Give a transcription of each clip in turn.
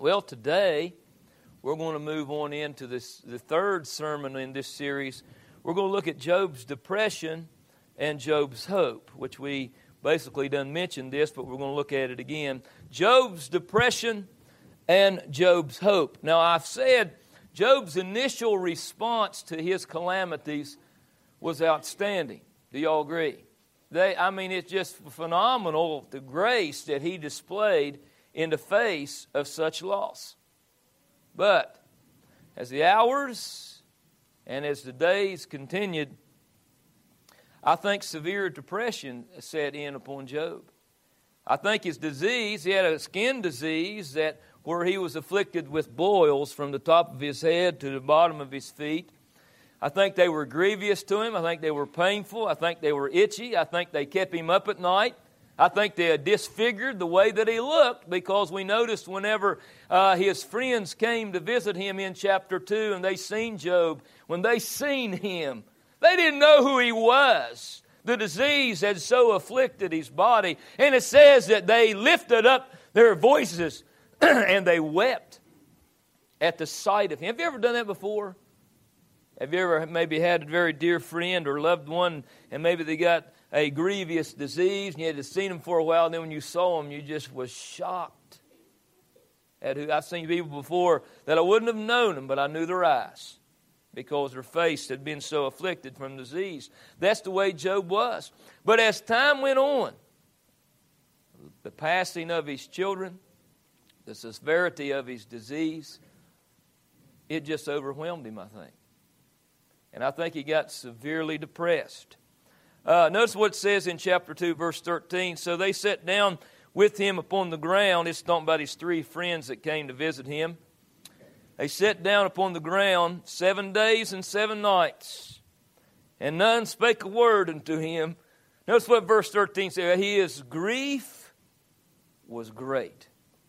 Well, today we're going to move on into the third sermon in this series. We're going to look at Job's depression and Job's hope, which we basically done mentioned this, but we're going to look at it again. Job's depression and Job's hope. Now, I've said Job's initial response to his calamities was outstanding. Do y'all agree? It's just phenomenal, the grace that he displayed in the face of such loss. But as the hours and as the days continued, I think severe depression set in upon Job. I think his disease, he had a skin disease where he was afflicted with boils from the top of his head to the bottom of his feet. I think they were grievous to him. I think they were painful. I think they were itchy. I think they kept him up at night. I think they had disfigured the way that he looked, because we noticed whenever his friends came to visit him in chapter 2 and they seen Job, when they seen him, they didn't know who he was. The disease had so afflicted his body. And it says that they lifted up their voices and they wept at the sight of him. Have you ever done that before? Have you ever maybe had a very dear friend or loved one, and maybe they got a grievous disease and you had to see them for a while, and then when you saw them, you just was shocked at who? I've seen people before that I wouldn't have known them, but I knew their eyes because their face had been so afflicted from disease. That's the way Job was. But as time went on, the passing of his children, the severity of his disease, it just overwhelmed him, I think. And I think he got severely depressed. Notice what it says in chapter 2, verse 13. So they sat down with him upon the ground. It's talking about his 3 friends that came to visit him. They sat down upon the ground 7 days and 7 nights, and none spake a word unto him. Notice what verse 13 says. His grief was great.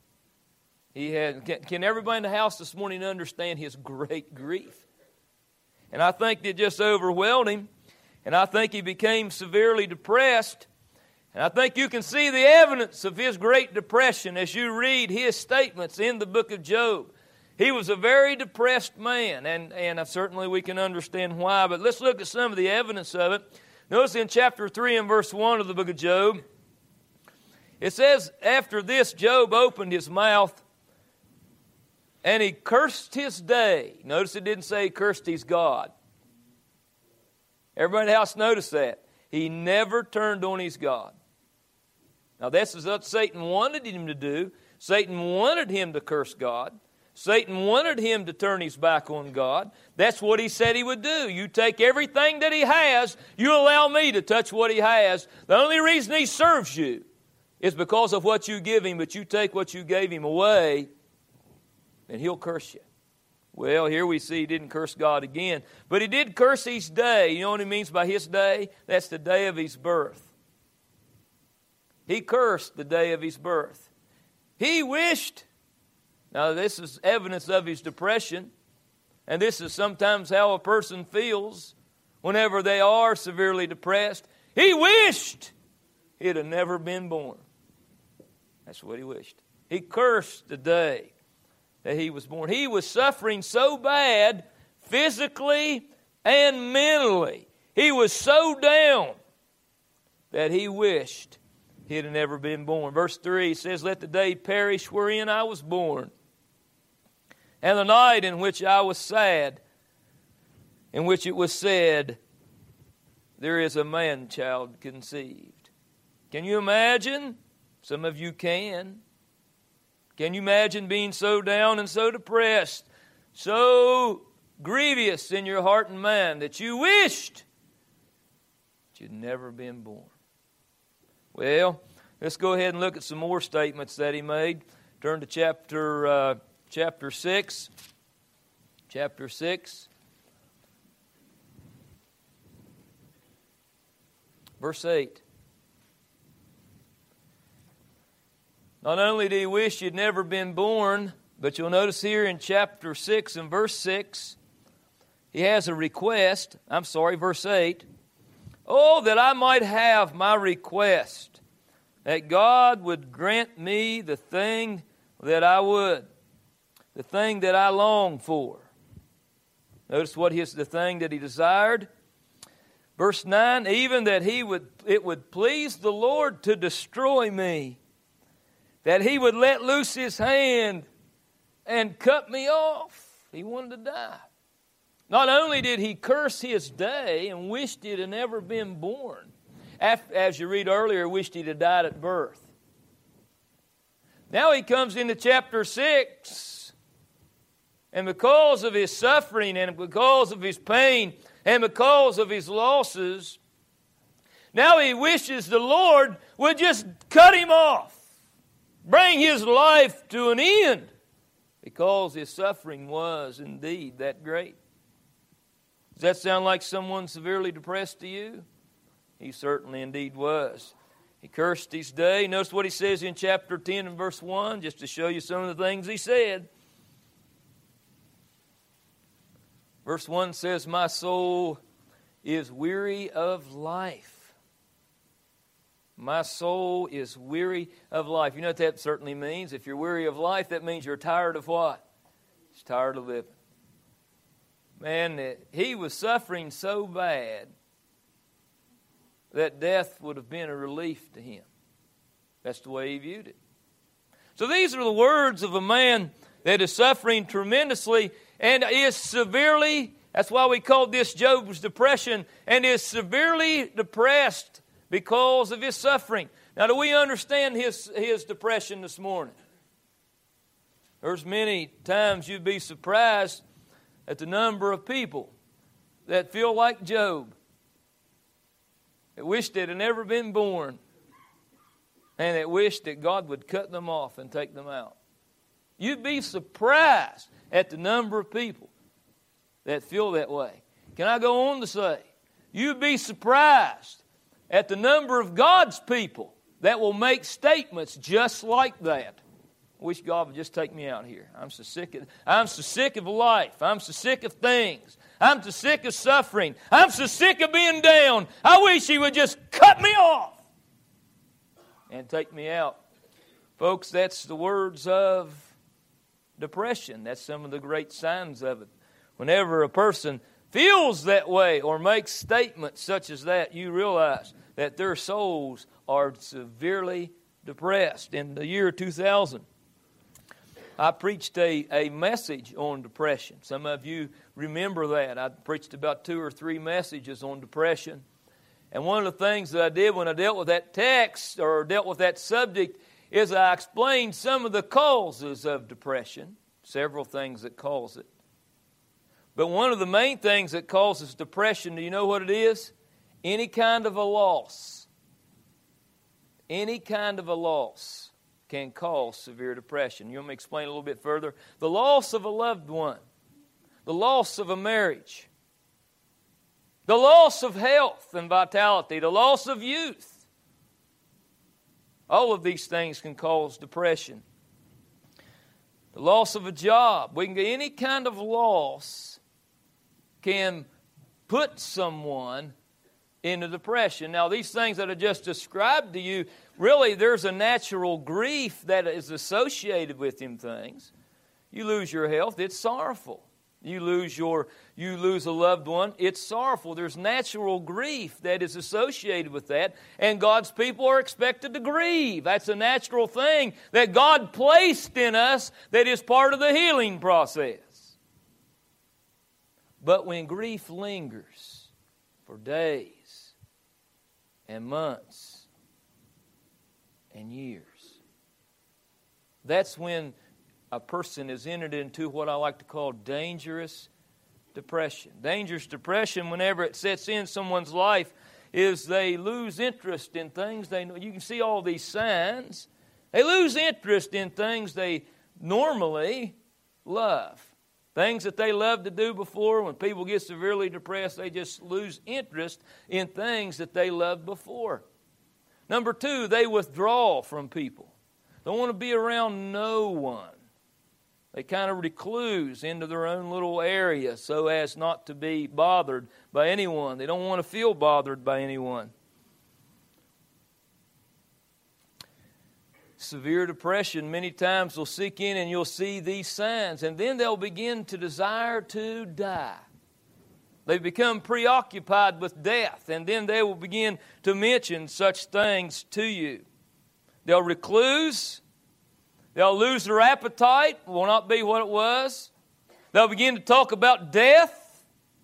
Can everybody in the house this morning understand his great grief? And I think it just overwhelmed him. And I think he became severely depressed. And I think you can see the evidence of his great depression as you read his statements in the book of Job. He was a very depressed man, and certainly we can understand why. But let's look at some of the evidence of it. Notice in chapter 3 and verse 1 of the book of Job, it says, after this Job opened his mouth, and he cursed his day. Notice it didn't say he cursed his God. Everybody in the house noticed that. He never turned on his God. Now this is what Satan wanted him to do. Satan wanted him to curse God. Satan wanted him to turn his back on God. That's what he said he would do. You take everything that he has, you allow me to touch what he has. The only reason he serves you is because of what you give him, but you take what you gave him away, and he'll curse you. Well, here we see he didn't curse God again, but he did curse his day. You know what he means by his day? That's the day of his birth. He cursed the day of his birth. He wished. Now, this is evidence of his depression, and this is sometimes how a person feels whenever they are severely depressed. He wished he'd have never been born. That's what he wished. He cursed the day that he was born. He was suffering so bad, physically and mentally. He was so down that he wished he'd have never been born. Verse 3 says, let the day perish wherein I was born, and the night in which I was sad, in which it was said, there is a man-child conceived. Can you imagine? Some of you can. Can you imagine being so down and so depressed, so grievous in your heart and mind that you wished that you'd never been born? Well, let's go ahead and look at some more statements that he made. Turn to chapter 6. Chapter 6. Verse 8. Not only did he wish he'd never been born, but you'll notice here in chapter 6 and verse 6, he has a request. Verse 8. Oh, that I might have my request, that God would grant me the thing that I would. the thing that I long for. Notice what the thing that he desired. Verse 9, even that it would please the Lord to destroy me, that he would let loose his hand and cut me off. He wanted to die. Not only did he curse his day and wished he had never been born, as you read earlier, wished he had died at birth. Now he comes into chapter 6, and because of his suffering and because of his pain and because of his losses, now he wishes the Lord would just cut him off, bring his life to an end, because his suffering was indeed that great. Does that sound like someone severely depressed to you? He certainly indeed was. He cursed his day. Notice what he says in chapter 10 and verse 1, just to show you some of the things he said. Verse 1 says, my soul is weary of life. My soul is weary of life. You know what that certainly means? If you're weary of life, that means you're tired of what? He's tired of living. Man, he was suffering so bad that death would have been a relief to him. That's the way he viewed it. So these are the words of a man that is suffering tremendously and is severely, that's why we call this Job's depression, and is severely depressed because of his suffering. Now, do we understand his depression this morning? There's many times you'd be surprised at the number of people that feel like Job, that wish they had never been born, and that wish that God would cut them off and take them out. You'd be surprised at the number of people that feel that way. Can I go on to say, you'd be surprised at the number of God's people that will make statements just like that. I wish God would just take me out here. I'm so sick of life. I'm so sick of things. I'm so sick of suffering. I'm so sick of being down. I wish He would just cut me off and take me out. Folks, that's the words of depression. That's some of the great signs of it. Whenever a person feels that way or makes statements such as that, you realize that their souls are severely depressed. In the year 2000, I preached a message on depression. Some of you remember that. I preached about 2 or 3 messages on depression. And one of the things that I did when I dealt with that text or dealt with that subject is I explained some of the causes of depression, several things that cause it. But one of the main things that causes depression, do you know what it is? Any kind of a loss. Any kind of a loss can cause severe depression. You want me to explain a little bit further? The loss of a loved one, the loss of a marriage, the loss of health and vitality, the loss of youth. All of these things can cause depression. The loss of a job. We can get any kind of loss can put someone into depression. Now, these things that I just described to you, really, there's a natural grief that is associated with them things. You lose your health, it's sorrowful. You lose a loved one, it's sorrowful. There's natural grief that is associated with that, and God's people are expected to grieve. That's a natural thing that God placed in us that is part of the healing process. But when grief lingers for days and months and years, that's when a person is entered into what I like to call dangerous depression. Dangerous depression, whenever it sets in someone's life, is they lose interest in things they know. You can see all these signs. They lose interest in things they normally love. Things that they loved to do before. When people get severely depressed, they just lose interest in things that they loved before. Number 2, they withdraw from people. Don't want to be around no one. They kind of recluse into their own little area so as not to be bothered by anyone. They don't want to feel bothered by anyone. Severe depression many times will seek in and you'll see these signs, and then they'll begin to desire to die. They become preoccupied with death, and then they will begin to mention such things to you. They'll recluse. They'll lose their appetite. It will not be what it was. They'll begin to talk about death.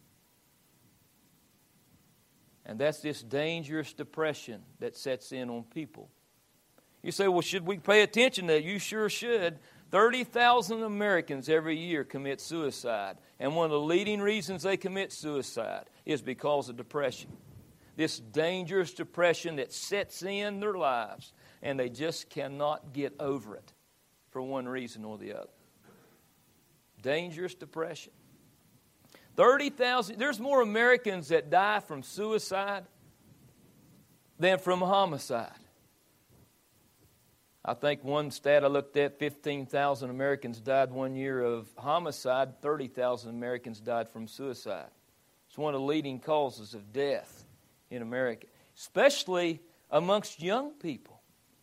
And that's this dangerous depression that sets in on people. You say, well, should we pay attention to that? You sure should. 30,000 Americans every year commit suicide. And one of the leading reasons they commit suicide is because of depression. This dangerous depression that sets in their lives, and they just cannot get over it for one reason or the other. Dangerous depression. 30,000, there's more Americans that die from suicide than from homicide. I think one stat I looked at, 15,000 Americans died one year of homicide, 30,000 Americans died from suicide. It's one of the leading causes of death in America, especially amongst young people.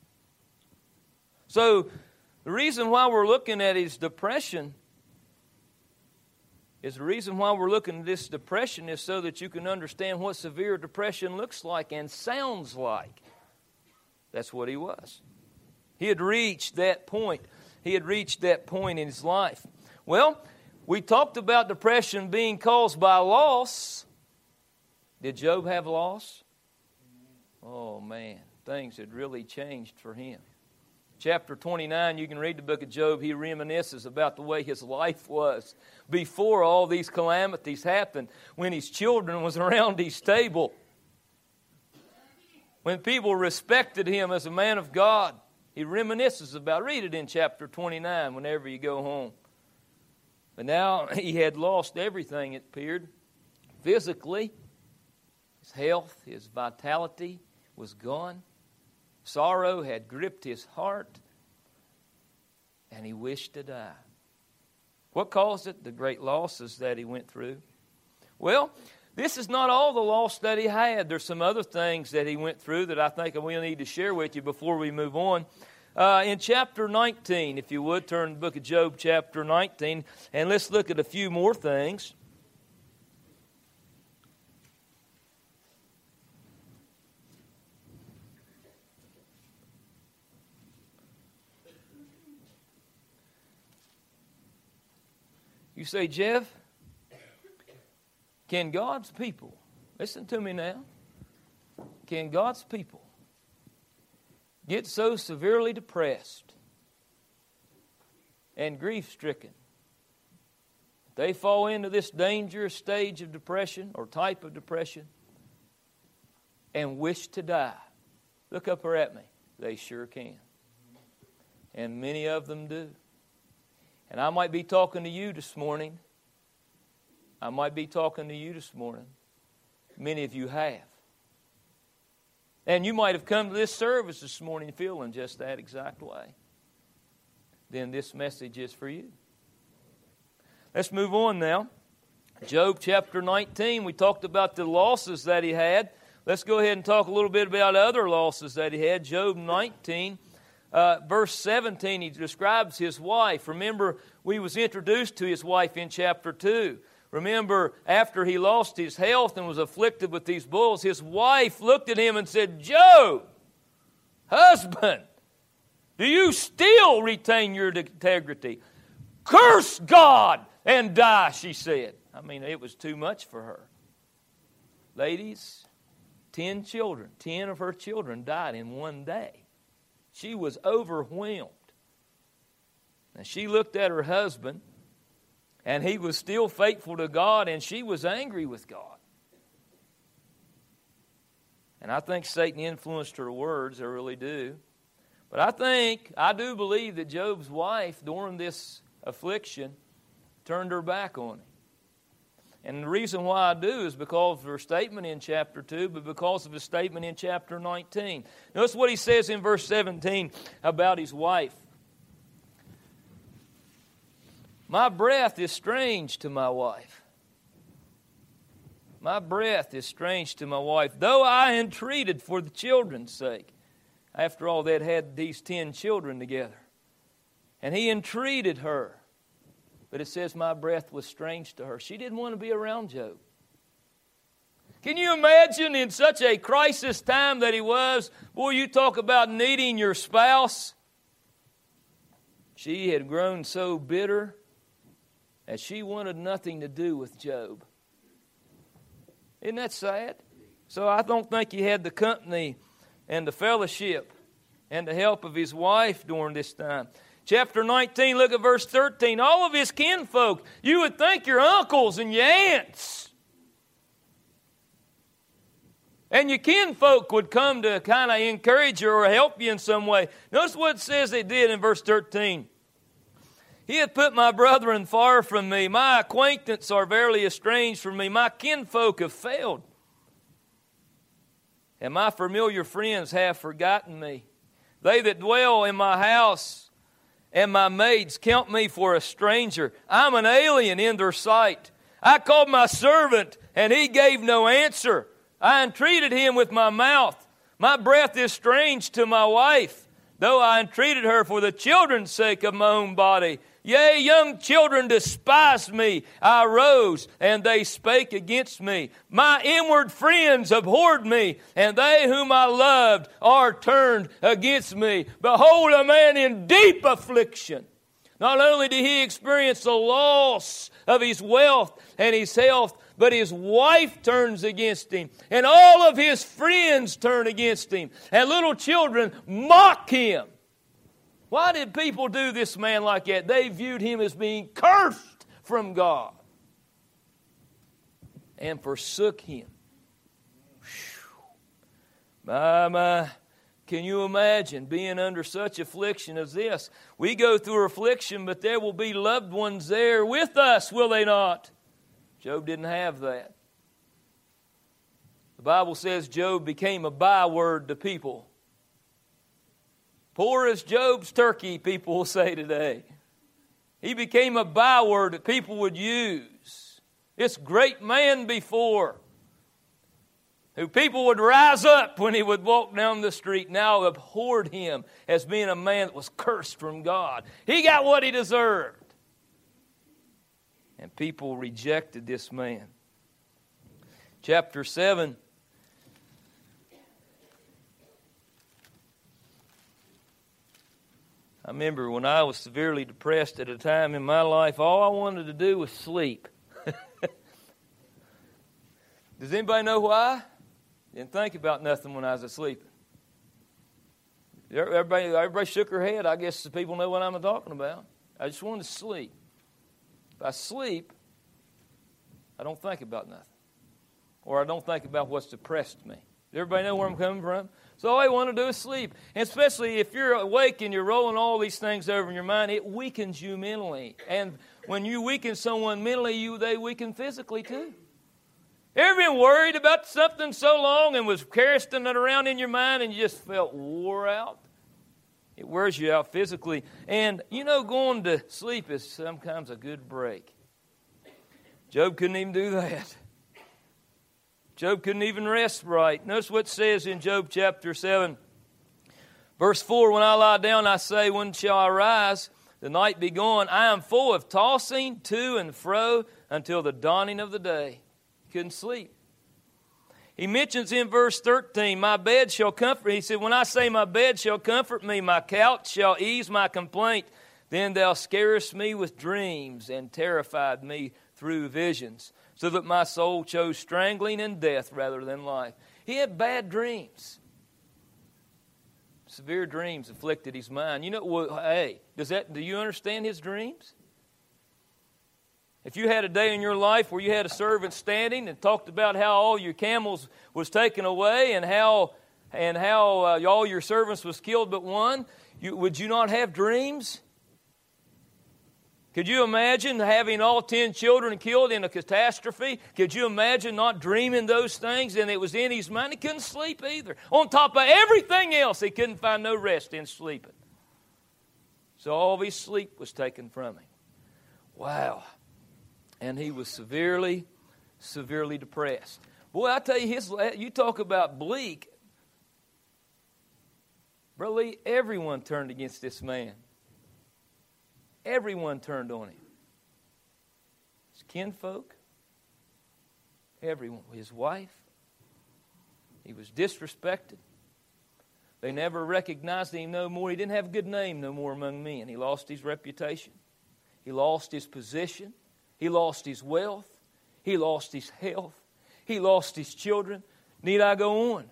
So the reason why we're looking at is depression is so that you can understand what severe depression looks like and sounds like. That's what he was. He had reached that point. He had reached that point in his life. Well, we talked about depression being caused by loss. Did Job have loss? Oh, man. Things had really changed for him. Chapter 29, you can read the book of Job. He reminisces about the way his life was before all these calamities happened, when his children was around his table, when people respected him as a man of God. He reminisces about, read it in chapter 29 whenever you go home. But now he had lost everything, it appeared. Physically, his health, his vitality was gone. Sorrow had gripped his heart, and he wished to die. What caused it? The great losses that he went through. Well, this is not all the loss that he had. There's some other things that he went through that I think we'll need to share with you before we move on. In chapter 19, if you would, turn to the book of Job, chapter 19, and let's look at a few more things. You say, Jeff, can God's people, listen to me now, can God's people get so severely depressed and grief-stricken they fall into this dangerous stage of depression or type of depression and wish to die? Look up here at me. They sure can. And many of them do. And I might be talking to you this morning. Many of you have. And you might have come to this service this morning feeling just that exact way. Then this message is for you. Let's move on now. Job chapter 19, we talked about the losses that he had. Let's go ahead and talk a little bit about other losses that he had. Job 19. Verse 17, he describes his wife. Remember, we was introduced to his wife in chapter 2. Remember, after he lost his health and was afflicted with these bulls, his wife looked at him and said, Job, husband, do you still retain your integrity? Curse God and die, she said. I mean, it was too much for her. Ladies, 10 of her children died in one day. She was overwhelmed. And she looked at her husband, and he was still faithful to God, and she was angry with God. And I think Satan influenced her words, I really do. But I do believe that Job's wife, during this affliction, turned her back on him. And the reason why I do is because of her statement in chapter 2, but because of his statement in chapter 19. Notice what he says in verse 17 about his wife. My breath is strange to my wife. My breath is strange to my wife, though I entreated for the children's sake. After all, they'd had these 10 children together. And he entreated her. But it says, my breath was strange to her. She didn't want to be around Job. Can you imagine in such a crisis time that he was? Boy, you talk about needing your spouse. She had grown so bitter that she wanted nothing to do with Job. Isn't that sad? So I don't think he had the company and the fellowship and the help of his wife during this time. Chapter 19, look at verse 13. All of his kinfolk, you would think your uncles and your aunts and your kinfolk would come to kind of encourage you or help you in some way. Notice what it says they did in verse 13. He hath put my brethren far from me. My acquaintance are verily estranged from me. My kinfolk have failed. And my familiar friends have forgotten me. They that dwell in my house and my maids count me for a stranger. I'm an alien in their sight. I called my servant, and he gave no answer. I entreated him with my mouth. My breath is strange to my wife, though I entreated her for the children's sake of my own body. Yea, young children despised me. I rose, and they spake against me. My inward friends abhorred me, and they whom I loved are turned against me. Behold, a man in deep affliction. Not only did he experience the loss of his wealth and his health, but his wife turns against him, and all of his friends turn against him, and little children mock him. Why did people do this man like that? They viewed him as being cursed from God and forsook him. My. Can you imagine being under such affliction as this? We go through affliction, but there will be loved ones there with us, will they not? Job didn't have that. The Bible says Job became a byword to people. Poor as Job's turkey, people will say today. He became a byword that people would use. This great man before, who people would rise up when he would walk down the street, now abhorred him as being a man that was cursed from God. He got what he deserved. And people rejected this man. Chapter 7. I remember when I was severely depressed at a time in my life, all I wanted to do was sleep. Does anybody know why? Didn't think about nothing when I was asleep. Everybody shook their head. I guess the people know what I'm talking about. I just wanted to sleep. If I sleep, I don't think about nothing. Or I don't think about what's depressed me. Does everybody know where I'm coming from? So all I want to do is sleep. And especially if you're awake and you're rolling all these things over in your mind, it weakens you mentally. And when you weaken someone mentally, they weaken physically too. Ever been worried about something so long and was carrying it around in your mind and you just felt wore out? It wears you out physically. And, going to sleep is sometimes a good break. Job couldn't even do that. Job couldn't even rest right. Notice what it says in Job chapter 7. Verse 4, when I lie down, I say, when shall I rise? The night be gone. I am full of tossing to and fro until the dawning of the day. Couldn't sleep. He mentions in verse 13, my bed shall comfort. He said, when I say my bed shall comfort me, my couch shall ease my complaint, then thou scarest me with dreams and terrified me through visions, so that my soul chose strangling and death rather than life. He had bad dreams. Severe dreams afflicted his mind. Do you understand his dreams? If you had a day in your life where you had a servant standing and talked about how all your camels was taken away and how all your servants was killed but one, would you not have dreams? Could you imagine having all 10 children killed in a catastrophe? Could you imagine not dreaming those things? And it was in his mind. He couldn't sleep either. On top of everything else, he couldn't find no rest in sleeping. So all of his sleep was taken from him. Wow. And he was severely, severely depressed. Boy, I tell you, you talk about bleak. Brother Lee, everyone turned against this man. Everyone turned on him. His kinfolk, everyone. His wife. He was disrespected. They never recognized him no more. He didn't have a good name no more among men. He lost his reputation. He lost his position. He lost his wealth. He lost his health. He lost his children. Need I go on?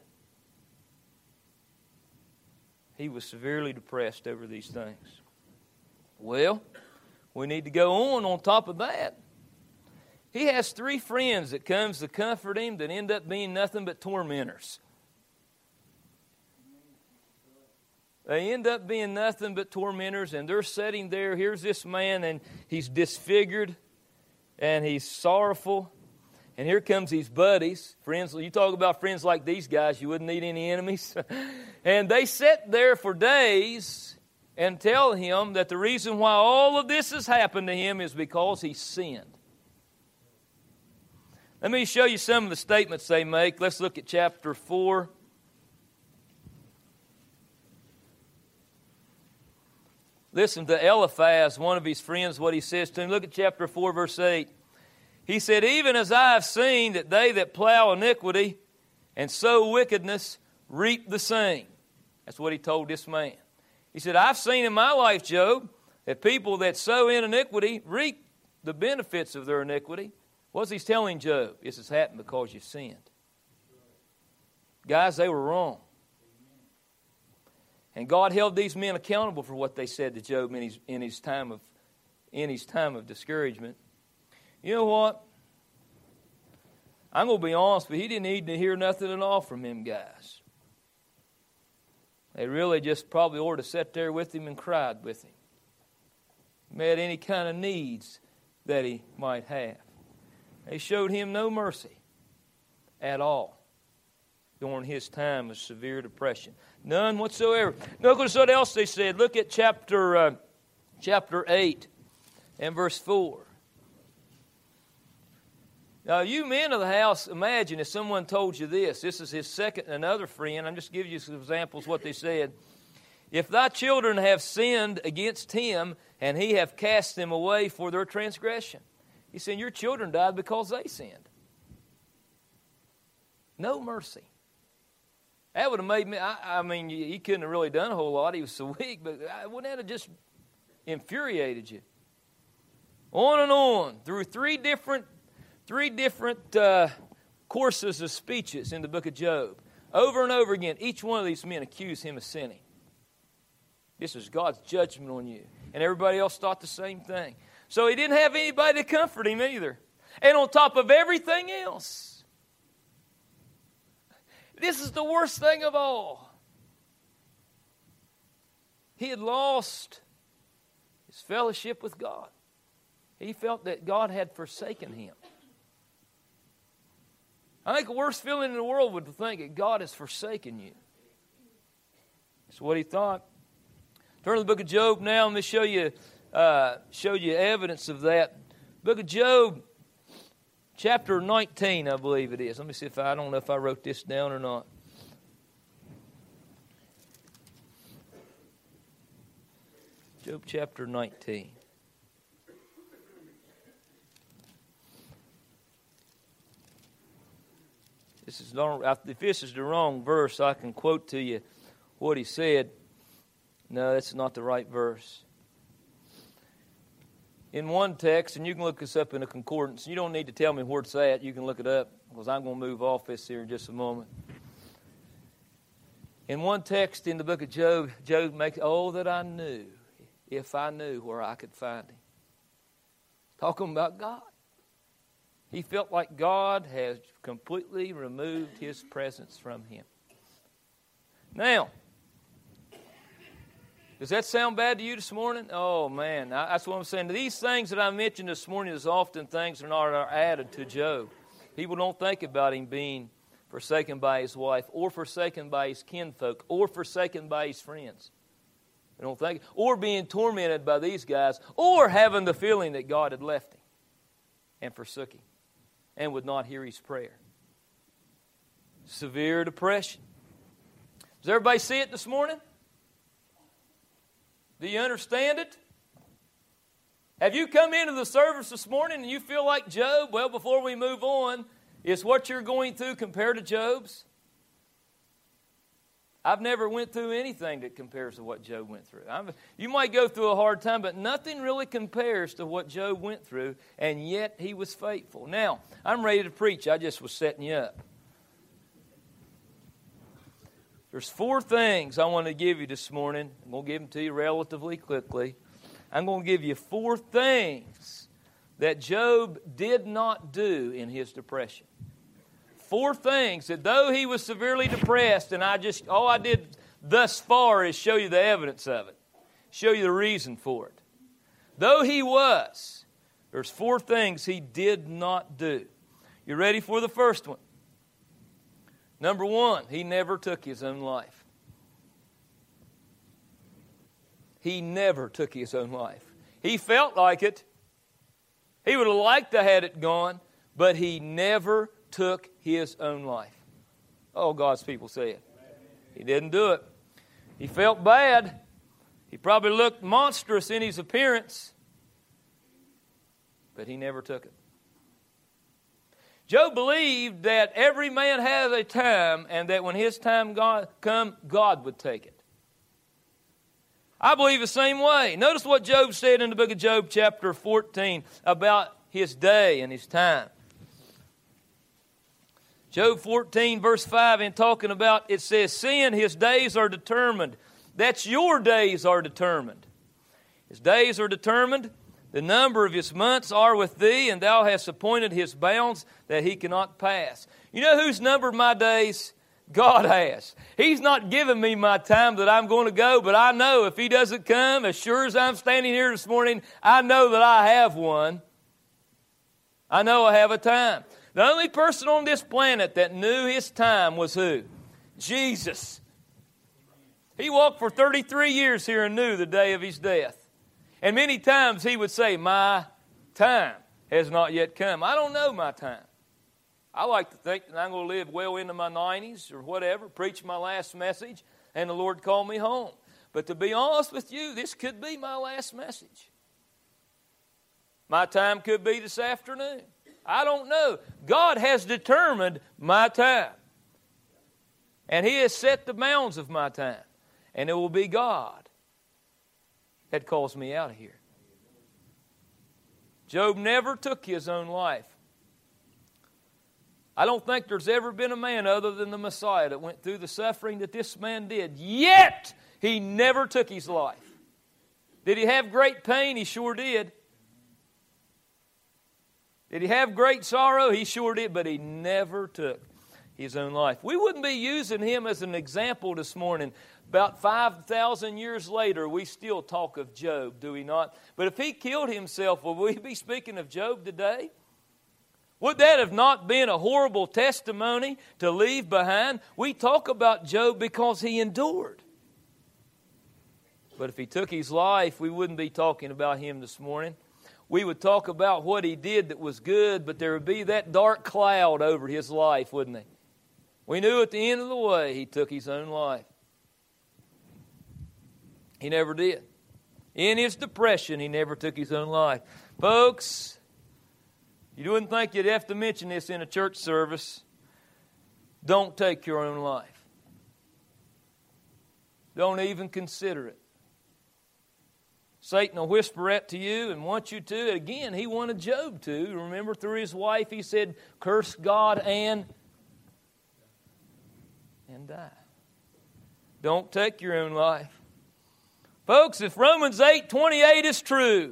He was severely depressed over these things. Well, we need to go on top of that. He has 3 friends that comes to comfort him that end up being nothing but tormentors. They end up being nothing but tormentors, and they're sitting there. Here's this man, and he's disfigured, and he's sorrowful. And here comes his buddies, friends. You talk about friends like these guys, you wouldn't need any enemies. And they sit there for days and tell him that the reason why all of this has happened to him is because he sinned. Let me show you some of the statements they make. Let's look at chapter 4. Listen to Eliphaz, one of his friends, what he says to him. Look at chapter 4, verse 8. He said, even as I have seen that they that plow iniquity and sow wickedness reap the same. That's what he told this man. He said, I've seen in my life, Job, that people that sow in iniquity reap the benefits of their iniquity. What's he telling Job? This has happened because you sinned. Guys, they were wrong. And God held these men accountable for what they said to Job in his time of discouragement. You know what? I'm going to be honest, but he didn't need to hear nothing at all from him guys. They really just probably ought to sat there with him and cried with him. Met any kind of needs that he might have. They showed him no mercy at all during his time of severe depression. None whatsoever. Look what else they said. Look at chapter 8 and verse 4. Now, you men of the house, imagine if someone told you this. This is his another friend. I'm just giving you some examples of what they said. If thy children have sinned against him, and he have cast them away for their transgression. He said, your children died because they sinned. No mercy. That would have made me, I mean, he couldn't have really done a whole lot. He was so weak, but wouldn't that have just infuriated you? On and on, through three different courses of speeches in the book of Job. Over and over again, each one of these men accused him of sinning. This was God's judgment on you. And everybody else thought the same thing. So he didn't have anybody to comfort him either. And on top of everything else, this is the worst thing of all. He had lost his fellowship with God. He felt that God had forsaken him. I think the worst feeling in the world would think that God has forsaken you. That's what he thought. Turn to the book of Job now. Let me show you evidence of that. Book of Job, chapter 19, I believe it is. Let me see I don't know if I wrote this down or not. Job chapter 19. If this is the wrong verse, I can quote to you what he said. No, that's not the right verse. In one text, and you can look this up in a concordance. You don't need to tell me where it's at. You can look it up because I'm going to move off this here in just a moment. In one text in the book of Job, Job makes, oh, that I knew, if I knew where I could find him. Talking about God. He felt like God has completely removed his presence from him. Now, does that sound bad to you this morning? Oh, man. That's what I'm saying. These things that I mentioned this morning is often things that are added to Job. People don't think about him being forsaken by his wife or forsaken by his kinfolk or forsaken by his friends. They don't think, or being tormented by these guys or having the feeling that God had left him and forsook him and would not hear his prayer. Severe depression. Does everybody see it this morning? Do you understand it? Have you come into the service this morning and you feel like Job? Well, before we move on, is what you're going through compared to Job's? I've never went through anything that compares to what Job went through. You might go through a hard time, but nothing really compares to what Job went through, and yet he was faithful. Now, I'm ready to preach. I just was setting you up. There's 4 things I want to give you this morning. I'm going to give them to you relatively quickly. I'm going to give you 4 things that Job did not do in his depression. 4 things that though he was severely depressed, and all I did thus far is show you the evidence of it, show you the reason for it. Though he was, there's 4 things he did not do. You ready for the first one? Number 1, he never took his own life. He never took his own life. He felt like it. He would have liked to have had it gone, but he never took his own life. Oh, God's people say it. He didn't do it. He felt bad. He probably looked monstrous in his appearance, but he never took it. Job believed that every man has a time, and that when his time come, God would take it. I believe the same way. Notice what Job said in the book of Job, chapter 14, about his day and his time. Job 14, verse 5, in talking about, it says, seeing his days are determined. That's your days are determined. His days are determined. The number of his months are with thee, and thou hast appointed his bounds that he cannot pass. You know who's numbered my days? God has. He's not given me my time that I'm going to go, but I know if he doesn't come, as sure as I'm standing here this morning, I know that I have one. I know I have a time. The only person on this planet that knew his time was who? Jesus. He walked for 33 years here and knew the day of his death. And many times he would say, my time has not yet come. I don't know my time. I like to think that I'm going to live well into my 90s or whatever, preach my last message, and the Lord call me home. But to be honest with you, this could be my last message. My time could be this afternoon. I don't know. God has determined my time. And He has set the bounds of my time. And it will be God that calls me out of here. Job never took his own life. I don't think there's ever been a man other than the Messiah that went through the suffering that this man did. Yet, he never took his life. Did he have great pain? He sure did. Did he have great sorrow? He sure did, but he never took his own life. We wouldn't be using him as an example this morning. About 5,000 years later, we still talk of Job, do we not? But if he killed himself, would we be speaking of Job today? Would that have not been a horrible testimony to leave behind? We talk about Job because he endured. But if he took his life, we wouldn't be talking about him this morning. We would talk about what he did that was good, but there would be that dark cloud over his life, wouldn't he? We knew at the end of the way he took his own life. He never did. In his depression, he never took his own life. Folks, you wouldn't think you'd have to mention this in a church service. Don't take your own life. Don't even consider it. Satan will whisper that to you and want you to. Again, he wanted Job to. Remember, through his wife, he said, curse God and die. Don't take your own life. Folks, if Romans 8:28 is true,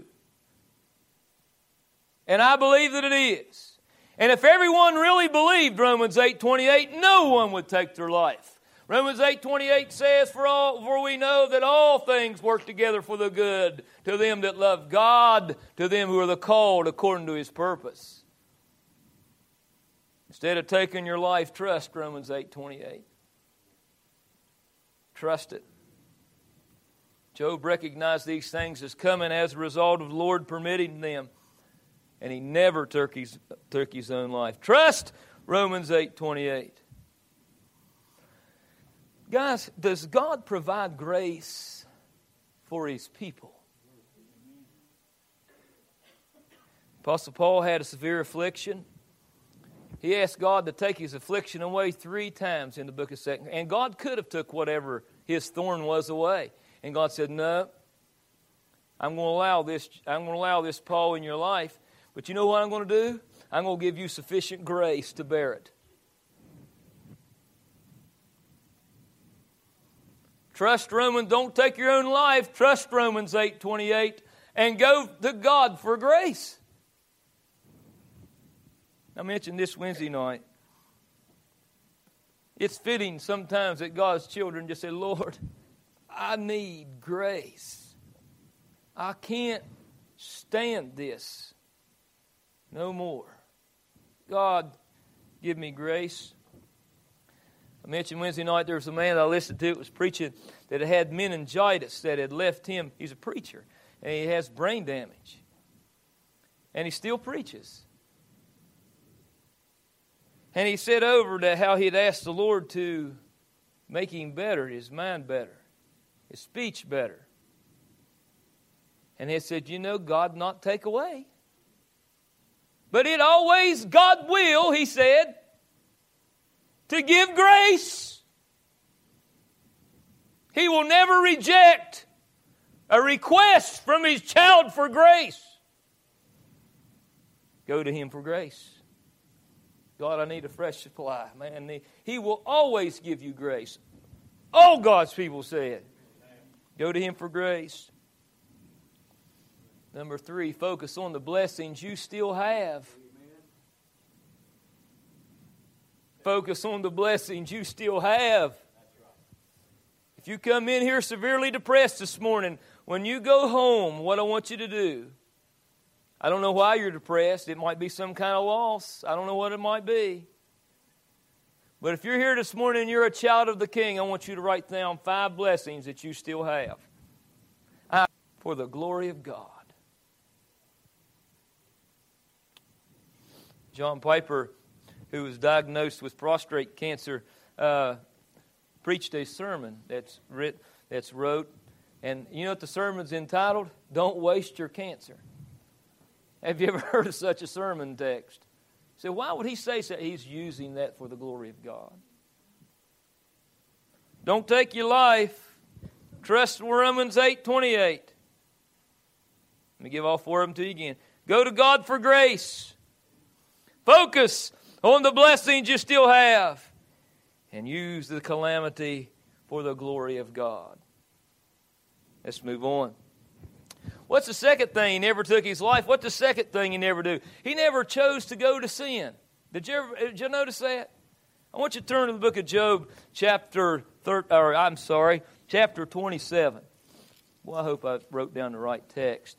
and I believe that it is, and if everyone really believed Romans 8:28, no one would take their life. Romans 8:28 says, for we know that all things work together for the good to them that love God, to them who are the called according to His purpose. Instead of taking your life, trust Romans 8:28. Trust it. Job recognized these things as coming as a result of the Lord permitting them. And he never took his own life. Trust Romans 8:28. Guys, does God provide grace for His people. Apostle Paul had a severe affliction. He asked God to take his affliction away 3 times in the book of 2. And God could have took whatever his thorn was away. And God said, no, I'm going to allow this, Paul, in your life. But you know what I'm going to do? I'm going to give you sufficient grace to bear it. Trust Romans, don't take your own life. Trust Romans 8:28 and go to God for grace. I mentioned this Wednesday night. It's fitting sometimes that God's children just say, Lord, I need grace. I can't stand this no more. God, give me grace. I mentioned Wednesday night there was a man that I listened to that was preaching that had meningitis that had left him. He's a preacher, and he has brain damage. And he still preaches. And he said over to how he had asked the Lord to make him better, his mind better, his speech better. And he said, you know, God not take away. But it always, God will, he said, to give grace. He will never reject a request from His child for grace. Go to Him for grace. God, I need a fresh supply. Man, He will always give you grace. All God's people said. Go to Him for grace. Number 3, focus on the blessings you still have. Focus on the blessings you still have. If you come in here severely depressed this morning, when you go home, what I want you to do, I don't know why you're depressed. It might be some kind of loss. I don't know what it might be. But if you're here this morning and you're a child of the King, I want you to write down 5 blessings that you still have. For the glory of God. John Piper, who was diagnosed with prostate cancer, preached a sermon that's wrote. And you know what the sermon's entitled? Don't Waste Your Cancer. Have you ever heard of such a sermon text? So why would he say so? He's using that for the glory of God. Don't take your life. Trust Romans 8:28. Let me give all 4 of them to you again. Go to God for grace. Focus on the blessings you still have. And use the calamity for the glory of God. Let's move on. What's the second thing? He never took his life. What's the second thing he never did? He never chose to go to sin. Did you notice that? I want you to turn to the book of Job, chapter 27. Well, I hope I wrote down the right text.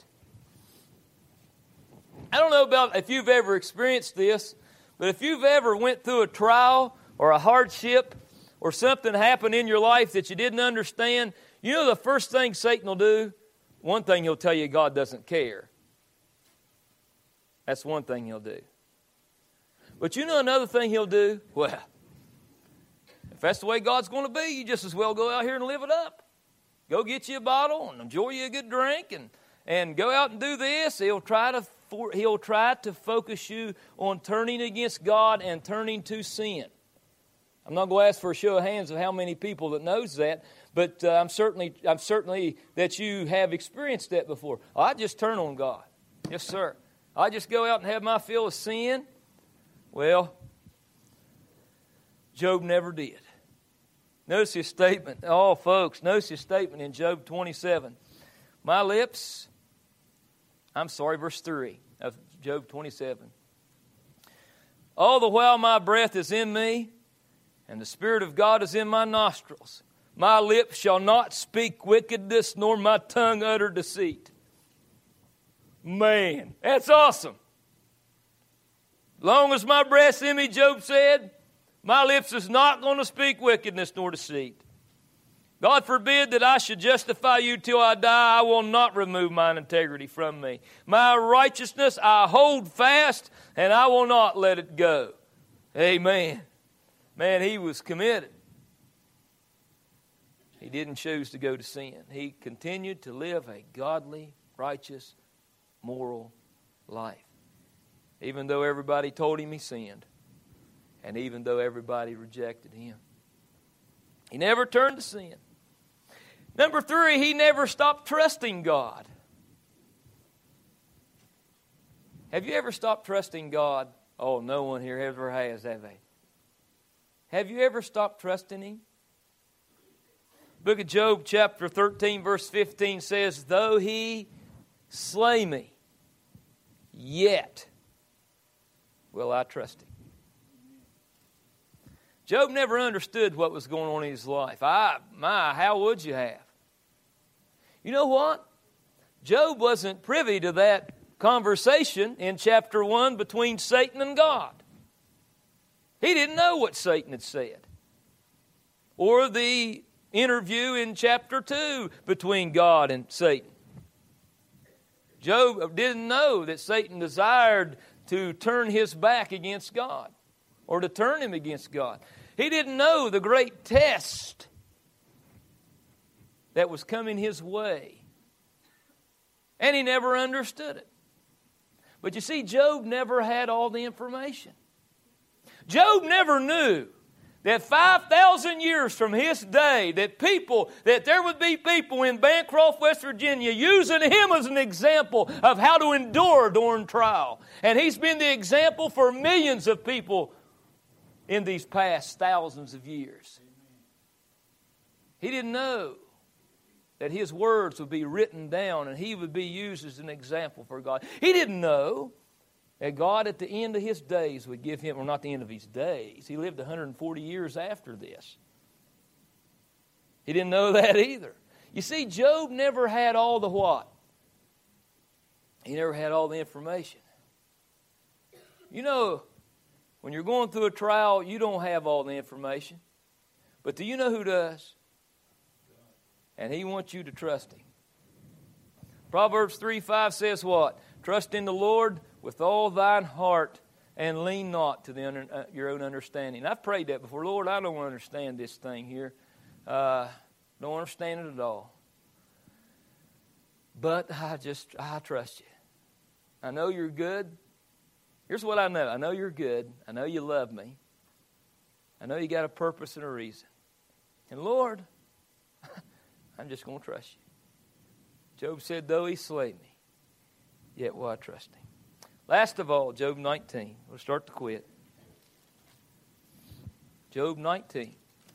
I don't know about if you've ever experienced this, but if you've ever went through a trial or a hardship or something happened in your life that you didn't understand, you know the first thing Satan will do? One thing he'll tell you, God doesn't care. That's one thing he'll do. But you know another thing he'll do? Well, if that's the way God's going to be, you just as well go out here and live it up. Go get you a bottle and enjoy you a good drink and go out and do this. He'll try to focus you on turning against God and turning to sin. I'm not going to ask for a show of hands of how many people that knows that, but I'm certainly that you have experienced that before. I just turn on God. Yes, sir. I just go out and have my fill of sin. Well, Job never did. Notice his statement. Oh, folks, notice his statement in Job 27. Verse 3 of Job 27. All the while my breath is in me, and the Spirit of God is in my nostrils. My lips shall not speak wickedness, nor my tongue utter deceit. Man, that's awesome. Long as my breath's in me, Job said, my lips is not going to speak wickedness nor deceit. God forbid that I should justify you till I die. I will not remove mine integrity from me. My righteousness I hold fast, and I will not let it go. Amen. Man, he was committed. He didn't choose to go to sin. He continued to live a godly, righteous, moral life. Even though everybody told him he sinned. And even though everybody rejected him. He never turned to sin. Number 3, he never stopped trusting God. Have you ever stopped trusting God? Oh, no one here ever has, have they? Have you ever stopped trusting Him? Book of Job chapter 13 verse 15 says, though He slay me, yet will I trust Him. Job never understood what was going on in his life. How would you have? You know what? Job wasn't privy to that conversation in chapter 1 between Satan and God. He didn't know what Satan had said. Or the interview in chapter 2 between God and Satan. Job didn't know that Satan desired to turn his back against God or to turn him against God. He didn't know the great test that was coming his way. And he never understood it. But you see, Job never had all the information. Job never knew that 5,000 years from his day, that there would be people in Bancroft, West Virginia, using him as an example of how to endure during trial. And he's been the example for millions of people in these past thousands of years. He didn't know that his words would be written down and he would be used as an example for God. He didn't know that God at the end of his days would give him, or not the end of his days, he lived 140 years after this. He didn't know that either. You see, Job never had all the what? He never had all the information. You know, when you're going through a trial, you don't have all the information. But do you know who does? And He wants you to trust Him. Proverbs 3:5 says what? Trust in the Lord with all thine heart and lean not to your own understanding. I've prayed that before. Lord, I don't understand this thing here. Don't understand it at all. But I trust you. I know you're good. Here's what I know. I know you're good. I know you love me. I know you got a purpose and a reason. And Lord, I'm just going to trust you. Job said, though He slay me, yet will I trust Him. Last of all, Job 19. We'll start to quit. Job 19.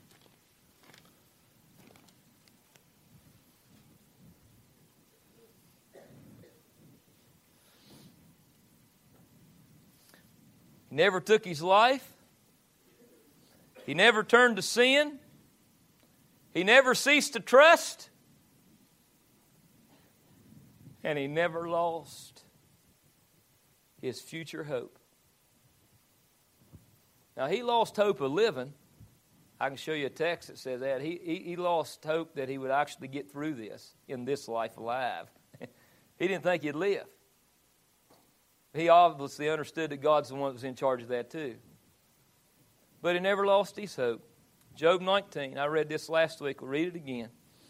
He never took his life. He never turned to sin. He never ceased to trust. And he never lost his future hope. Now, he lost hope of living. I can show you a text that says that. He lost hope that he would actually get through this in this life alive. He didn't think he'd live. He obviously understood that God's the one that was in charge of that too. But he never lost his hope. Job 19, I read this last week. We'll read it again.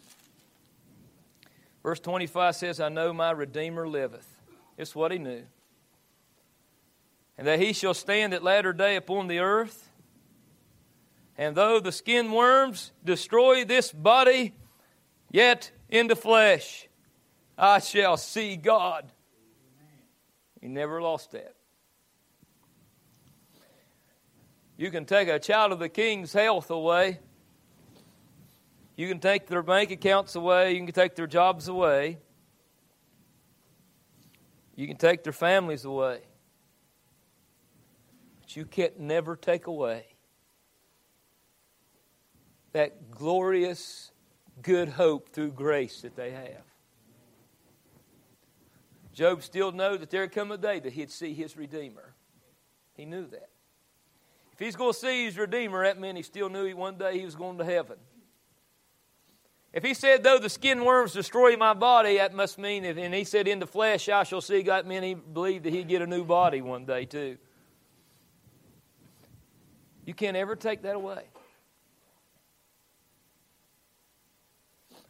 Verse 25 says, I know my Redeemer liveth. It's what he knew. And that he shall stand at latter day upon the earth. And though the skin worms destroy this body, yet in the flesh I shall see God. He never lost that. You can take a child of the king's health away. You can take their bank accounts away. You can take their jobs away. You can take their families away. But you can never take away that glorious, good hope through grace that they have. Job still knew that there would come a day that he'd see his Redeemer. He knew that. If he's going to see his Redeemer, that meant he still knew one day he was going to heaven. If he said, though the skin worms destroy my body, that must mean, and he said, in the flesh I shall see God, meant he believed that he'd get a new body one day too. You can't ever take that away.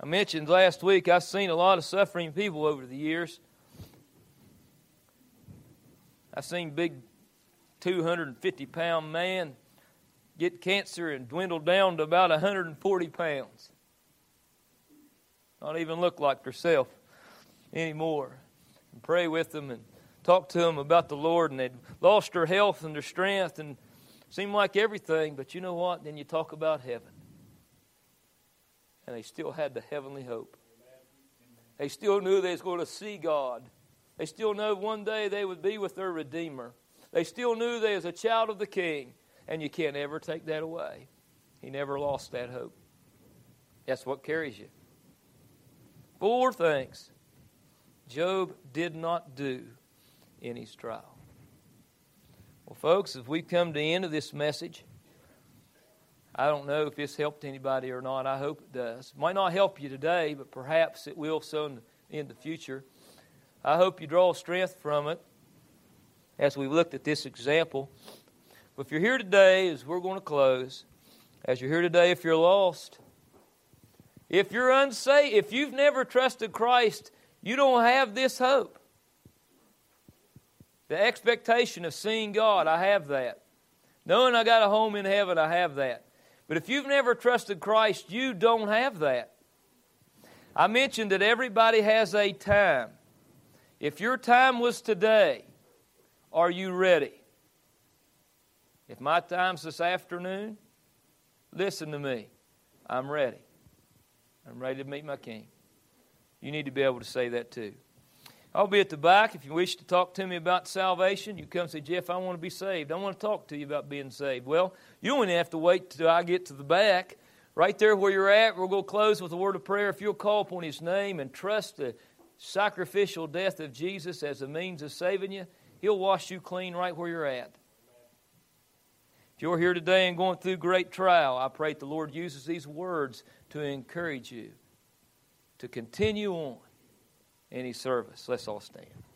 I mentioned last week I've seen a lot of suffering people over the years. I've seen big 250-pound man get cancer and dwindle down to about 140 pounds. Not even look like herself anymore. And pray with them and talk to them about the Lord, and they'd lost their health and their strength and seemed like everything, but you know what? Then you talk about heaven. And they still had the heavenly hope. They still knew they was going to see God. They still knew one day they would be with their Redeemer. They still knew they was a child of the King. And you can't ever take that away. He never lost that hope. That's what carries you. 4 things Job did not do in his trial. Well, folks, as we come to the end of this message, I don't know if this helped anybody or not. I hope it does. It might not help you today, but perhaps it will so in the future. I hope you draw strength from it as we looked at this example. But if you're here today, as we're going to close, as you're here today, if you're lost, if you're unsaved, if you've never trusted Christ, you don't have this hope. The expectation of seeing God, I have that. Knowing I got a home in heaven, I have that. But if you've never trusted Christ, you don't have that. I mentioned that everybody has a time. If your time was today, are you ready? If my time's this afternoon, listen to me. I'm ready. I'm ready to meet my King. You need to be able to say that too. I'll be at the back. If you wish to talk to me about salvation, you come say, Jeff, I want to be saved. I want to talk to you about being saved. Well, you don't even have to wait till I get to the back. Right there where you're at, we're going to close with a word of prayer. If you'll call upon His name and trust the sacrificial death of Jesus as a means of saving you, He'll wash you clean right where you're at. If you're here today and going through great trial, I pray that the Lord uses these words to encourage you to continue on in His service. Let's all stand.